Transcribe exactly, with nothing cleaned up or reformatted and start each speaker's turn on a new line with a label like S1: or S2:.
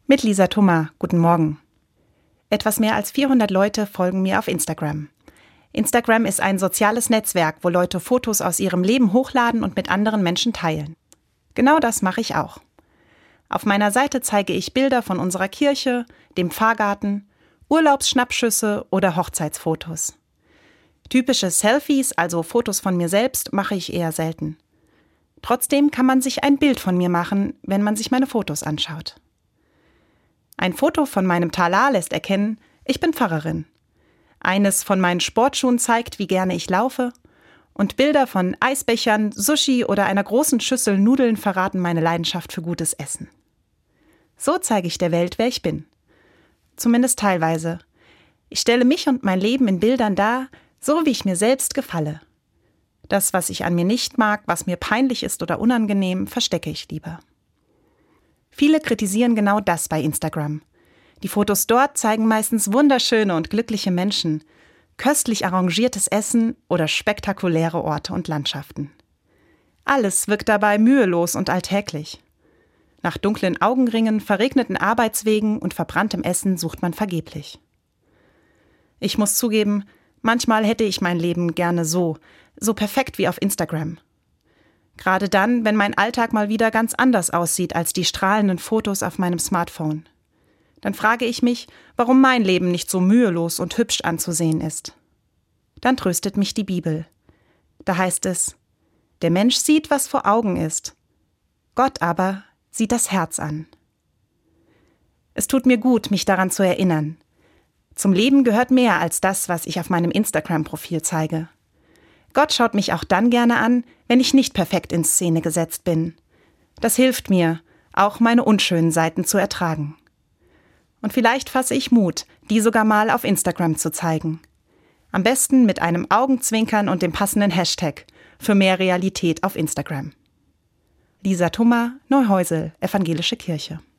S1: Mit Lisa Thoma, guten Morgen. Etwas mehr als vierhundert Leute folgen mir auf Instagram. Instagram ist ein soziales Netzwerk, wo Leute Fotos aus ihrem Leben hochladen und mit anderen Menschen teilen. Genau das mache ich auch. Auf meiner Seite zeige ich Bilder von unserer Kirche, dem Pfarrgarten, Urlaubsschnappschüsse oder Hochzeitsfotos. Typische Selfies, also Fotos von mir selbst, mache ich eher selten. Trotzdem kann man sich ein Bild von mir machen, wenn man sich meine Fotos anschaut. Ein Foto von meinem Talar lässt erkennen, ich bin Pfarrerin. Eines von meinen Sportschuhen zeigt, wie gerne ich laufe. Und Bilder von Eisbechern, Sushi oder einer großen Schüssel Nudeln verraten meine Leidenschaft für gutes Essen. So zeige ich der Welt, wer ich bin. Zumindest teilweise. Ich stelle mich und mein Leben in Bildern dar, so wie ich mir selbst gefalle. Das, was ich an mir nicht mag, was mir peinlich ist oder unangenehm, verstecke ich lieber. Viele kritisieren genau das bei Instagram. Die Fotos dort zeigen meistens wunderschöne und glückliche Menschen, köstlich arrangiertes Essen oder spektakuläre Orte und Landschaften. Alles wirkt dabei mühelos und alltäglich. Nach dunklen Augenringen, verregneten Arbeitswegen und verbranntem Essen sucht man vergeblich. Ich muss zugeben, manchmal hätte ich mein Leben gerne so, so perfekt wie auf Instagram. Gerade dann, wenn mein Alltag mal wieder ganz anders aussieht als die strahlenden Fotos auf meinem Smartphone. Dann frage ich mich, warum mein Leben nicht so mühelos und hübsch anzusehen ist. Dann tröstet mich die Bibel. Da heißt es, der Mensch sieht, was vor Augen ist. Gott aber sieht das Herz an. Es tut mir gut, mich daran zu erinnern. Zum Leben gehört mehr als das, was ich auf meinem Instagram-Profil zeige. Gott schaut mich auch dann gerne an, wenn ich nicht perfekt in Szene gesetzt bin. Das hilft mir, auch meine unschönen Seiten zu ertragen. Und vielleicht fasse ich Mut, die sogar mal auf Instagram zu zeigen. Am besten mit einem Augenzwinkern und dem passenden Hashtag für mehr Realität auf Instagram. Lisa Thoma, Neuhäusel, Evangelische Kirche.